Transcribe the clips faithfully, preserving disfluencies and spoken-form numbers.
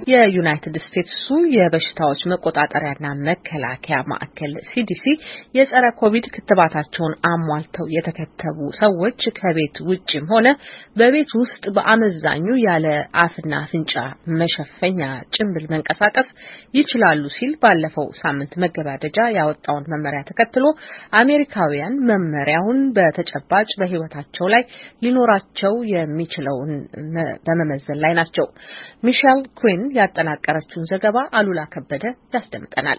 የዩናይትድ ስቴትሱ የበሽታዎች መቆጣጠሪያና መከላከያ ማዕከል ሲዲሲ የጸረ ኮቪድ ክትባታቸውን አሟልተው የተከተቡ ሰዎች ከቤት ውጭም ሆነ በቤት ውስጥ በአመዛኙ ያለ አፍና አፍንጫ መሸፈኛ ጭንብል መንቀሳቀስ ይችላሉ ሲል ባለፈው ሳምንት መገባደጃ ያወጣውን መመሪያ ተከትሎ አሜሪካውያን መመሪያውን በተጨባጭ በሕይወታቸው ላይ ሊኖራቸው የሚችለውን በመመዘን ላይ ናቸው። ሚሼል ኩዊን ያጠናቀረችውን ዘገባ አሉላ ከበደ ያስደምጠናል።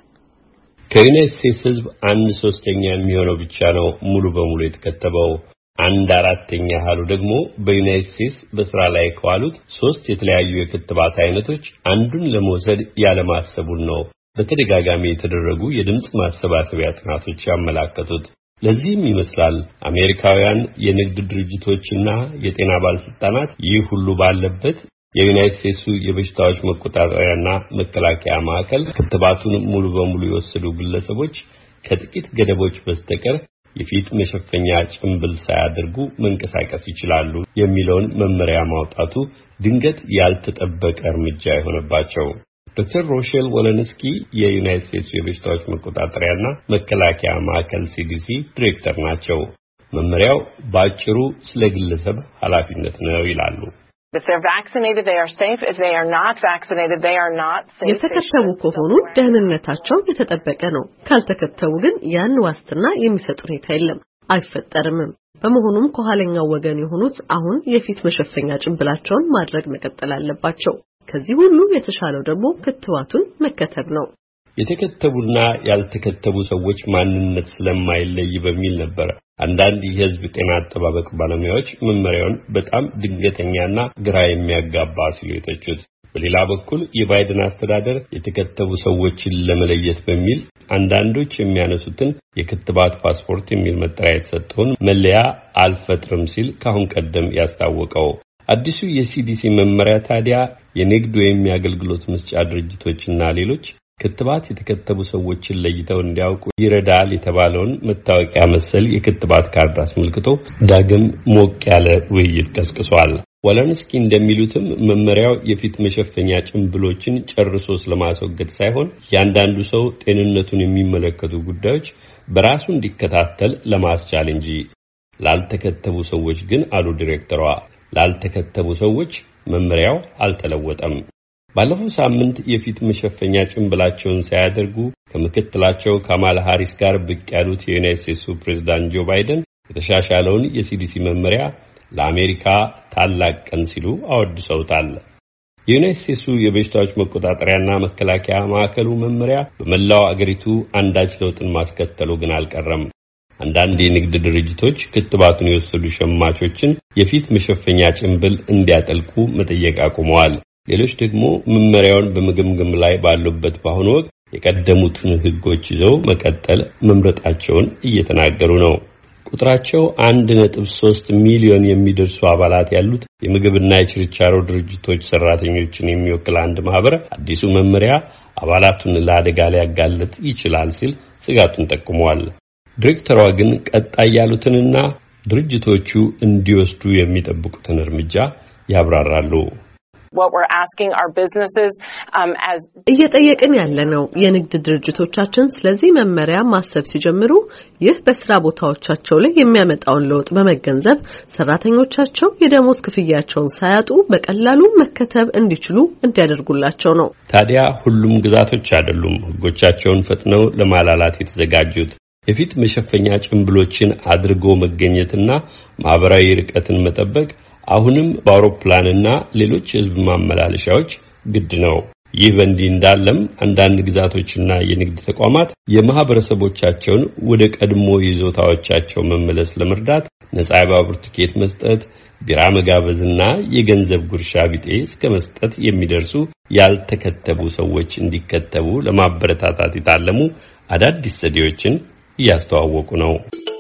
ከዩናይትድ ስቴትስ ሕዝብ አንድ ሶስተኛ የሚሆነው ብቻ ነው ሙሉ በሙሉ የተከተበው። አንድ አራተኛ ያህሉ ደግሞ በዩናይትድ ስቴትስ በስራ ላይ ከዋሉት ሶስት የተለያዩ የክትባት አይነቶች አንዱን ለመውሰድ ያለማሰቡን ነው በተደጋጋሚ የተደረጉ የድምጽ ማሰባሰቢያ ጥናቶች ያመለከቱት። ለዚህም ይመስላል አሜሪካውያን የንግድ ድርጅቶችና የጤና ባለስልጣናት ይህ ሁሉ ባለበት የዩናይትድ ስቴትሱ የበሽታዎች መቆጣጠሪያና መከላከያ ማዕከል ክትባቱን ሙሉ በሙሉ የወሰዱ ግለሰቦች ከጥቂት ገደቦች በስተቀር የፊት መሸፈኛ ጭንብል ሳያደርጉ መንቀሳቀስ ይችላሉ የሚለውን መመሪያ ማውጣቱ ድንገት ያልተጠበቀ እርምጃ የሆነባቸው። ዶክተር ሮሼል ወለንስኪ የዩናይትድ ስቴትስ የበሽታዎች መቆጣጠሪያና መከላከያ ማዕከል ሲዲሲ ዲሬክተር ናቸው። መመሪያው ባጭሩ ስለ ግለሰብ ኃላፊነት ነው ይላሉ። If they're vaccinated, they are safe. If they are not vaccinated, they are not safe. የተከተቡ ከሆኑ ደህንነታቸው የተጠበቀ ነው። ካልተከተቡ ግን ያን ዋስትና የሚሰጥ ሁኔታ የለም፣ አይፈጠርም። በመሆኑም ከኋለኛው ወገን የሆኑት አሁን የፊት መሸፈኛ ጭንብላቸውን ማድረግ መቀጠል አለባቸው። ከዚህ ሁሉ የተሻለው ደግሞ ክትባቱን መከተብ ነው። የተከተቡና ያልተከተቡ ሰዎች ማንነት ስለማይለይ በሚል ነበር አንዳንድ የሕዝብ ጤና አጠባበቅ ባለሙያዎች መመሪያውን በጣም ድንገተኛና ግራ የሚያጋባ ሲሉ የተቹት። በሌላ በኩል የባይደን አስተዳደር የተከተቡ ሰዎችን ለመለየት በሚል አንዳንዶች የሚያነሱትን የክትባት ፓስፖርት የሚል መጠሪያ የተሰጠውን መለያ አልፈጥርም ሲል ካሁን ቀደም ያስታወቀው አዲሱ የሲዲሲ መመሪያ ታዲያ የንግድ ወይም የአገልግሎት መስጫ ድርጅቶችና ሌሎች ክትባት የተከተቡ ሰዎችን ለይተው እንዲያውቁ ይረዳል የተባለውን መታወቂያ መሰል የክትባት ካርድ አስመልክቶ ዳግም ሞቅ ያለ ውይይት ቀስቅሷል። ወለንስኪ እንደሚሉትም መመሪያው የፊት መሸፈኛ ጭንብሎችን ጨርሶ ስለማስወገድ ሳይሆን ያንዳንዱ ሰው ጤንነቱን የሚመለከቱ ጉዳዮች በራሱ እንዲከታተል ለማስቻል እንጂ። ላልተከተቡ ሰዎች ግን አሉ ዲሬክተሯ፣ ላልተከተቡ ሰዎች መመሪያው አልተለወጠም። ባለፈው ሳምንት የፊት መሸፈኛ ጭንብላቸውን ሳያደርጉ ከምክትላቸው ካማላ ሃሪስ ጋር ብቅ ያሉት የዩናይትድ ስቴትሱ ፕሬዝዳንት ጆ ባይደን የተሻሻለውን የሲዲሲ መመሪያ ለአሜሪካ ታላቅ ቀን ሲሉ አወድሰውታል። የዩናይትድ ስቴትሱ የበሽታዎች መቆጣጠሪያና መከላከያ ማዕከሉ መመሪያ በመላው አገሪቱ አንዳች ለውጥን ማስከተሉ ግን አልቀረም። አንዳንድ የንግድ ድርጅቶች ክትባቱን የወሰዱ ሸማቾችን የፊት መሸፈኛ ጭንብል እንዲያጠልቁ መጠየቅ አቁመዋል። ሌሎች ደግሞ መመሪያውን በመገምገም ላይ ባሉበት በአሁኑ ወቅት የቀደሙትን ሕጎች ይዘው መቀጠል መምረጣቸውን እየተናገሩ ነው። ቁጥራቸው አንድ ነጥብ ሶስት ሚሊዮን የሚደርሱ አባላት ያሉት የምግብና የችርቻሮ ድርጅቶች ሰራተኞችን የሚወክል አንድ ማህበር አዲሱ መመሪያ አባላቱን ለአደጋ ሊያጋልጥ ይችላል ሲል ስጋቱን ጠቁመዋል። ዲሬክተሯ ግን ቀጣይ ያሉትንና ድርጅቶቹ እንዲወስዱ የሚጠብቁትን እርምጃ ያብራራሉ። What we're asking our businesses um as እየጠየቅን ያለነው የንግድ ድርጅቶቻችን ስለዚህ መመሪያ ማሰብ ሲጀምሩ ይህ በስራ ቦታዎቻቸው ላይ የሚያመጣውን ለውጥ በመገንዘብ ሰራተኞቻቸው የደሞዝ ክፍያቸውን ሳያጡ በቀላሉ መከተብ እንዲችሉ እንዲያደርጉላቸው ነው። ታዲያ ሁሉም ግዛቶች አይደሉም ሕጎቻቸውን ፈጥነው ለማላላት የተዘጋጁት። የፊት መሸፈኛ ጭንብሎችን አድርጎ መገኘትና ማህበራዊ ርቀትን መጠበቅ አሁንም በአውሮፕላንና ሌሎች የሕዝብ ማመላለሻዎች ግድ ነው። ይህ በእንዲህ እንዳለም አንዳንድ ግዛቶችና የንግድ ተቋማት የማህበረሰቦቻቸውን ወደ ቀድሞ ይዞታዎቻቸው መመለስ ለመርዳት ነፃ የባቡር ቲኬት መስጠት፣ ቢራ መጋበዝና የገንዘብ ጉርሻ ቢጤ እስከ መስጠት የሚደርሱ ያልተከተቡ ሰዎች እንዲከተቡ ለማበረታታት የታለሙ አዳዲስ ዘዴዎችን እያስተዋወቁ ነው።